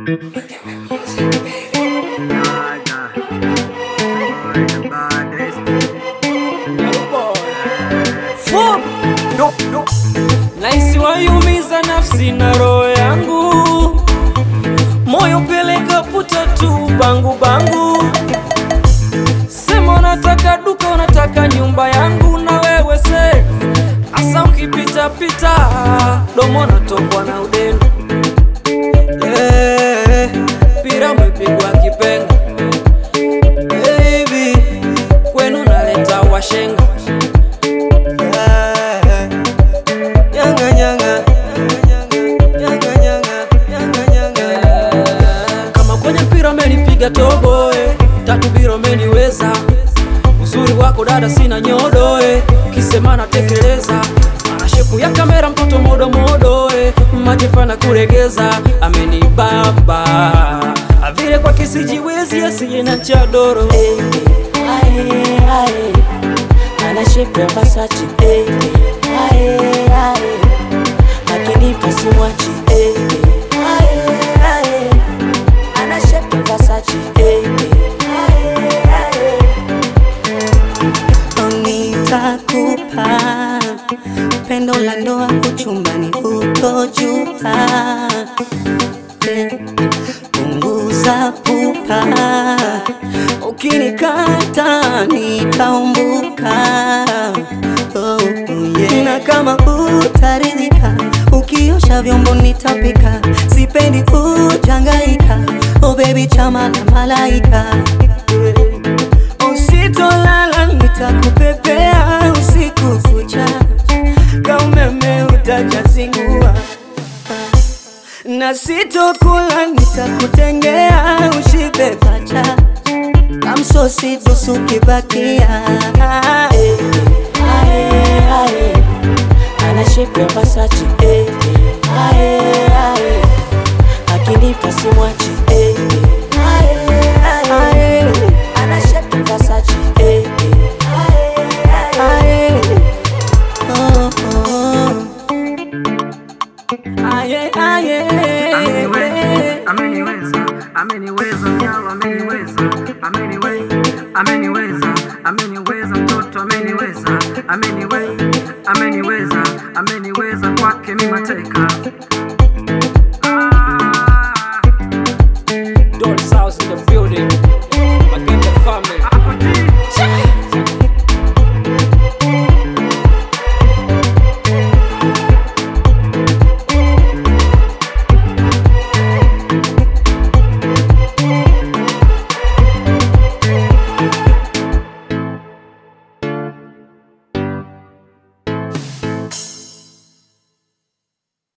Naisi wayumiza nafsi na roho yangu, moyo peleka puta tu bangu bangu. Sema unataka duka, unataka nyumba yangu, na wewe se asa ukipita pita domo natokwa na udeni. Pira umepigwa kipenga, baby kwenu naleta washenga. Kama kwenye mpira umenipiga tobo, tatu biro umeniweza. Uzuri wako dada sina nyodo, ukisema natekeleza. Ana shepu ya kamera mtoto modo modo, majefana kuregeza. Amenibamba avile kwa kisijiwezi asiye na chadoro. Ana shepu ya Versace, akinipa simwachi. Ana shepu ya Versace, nitakupa pendo la ndoa, kuchumbani hutojua. Punguza pupa, ukinikata nitaumbuka. Na kama utaridhika, ukiosha vyombo nitapika. Sipendi kujangaika, oh baby chama na malaika. Usitolala nitakupepea usiku kucha, kama umeme utajazingua. Na sitokula nitakutengea ushibe pacha, kamsosi busu kibakia. Ana shepu ya Versace, akinipa simwachi. Ana shepu ya Versace, ameniweza mtoto, ameniweza kwake mimi mateka.